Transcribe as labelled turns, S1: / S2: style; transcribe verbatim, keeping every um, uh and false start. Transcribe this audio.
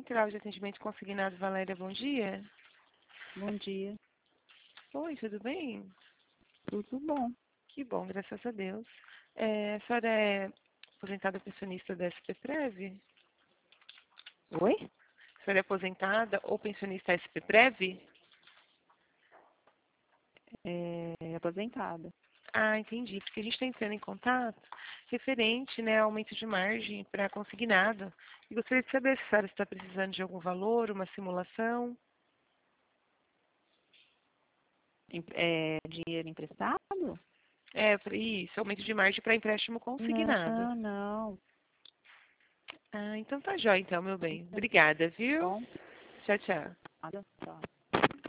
S1: Central de Atendimento Consignado, Valéria, bom dia.
S2: Bom dia.
S1: Oi, tudo bem?
S2: Tudo bom?
S1: Que bom, graças a Deus. É, a senhora é aposentada pensionista da S P Prev?
S2: Oi?
S1: A senhora é aposentada ou pensionista S P Prev?
S2: É, aposentada.
S1: Ah, entendi. Porque a gente está entrando em contato referente, né, ao aumento de margem para consignado. E gostaria de saber se a senhora está precisando de algum valor, uma simulação.
S2: Em- É, dinheiro emprestado?
S1: É, pra- isso, aumento de margem para empréstimo consignado.
S2: Não, não.
S1: Ah, então tá jóia, então, meu bem. Obrigada, viu?
S2: Bom,
S1: Tchau, tchau.
S2: nada só.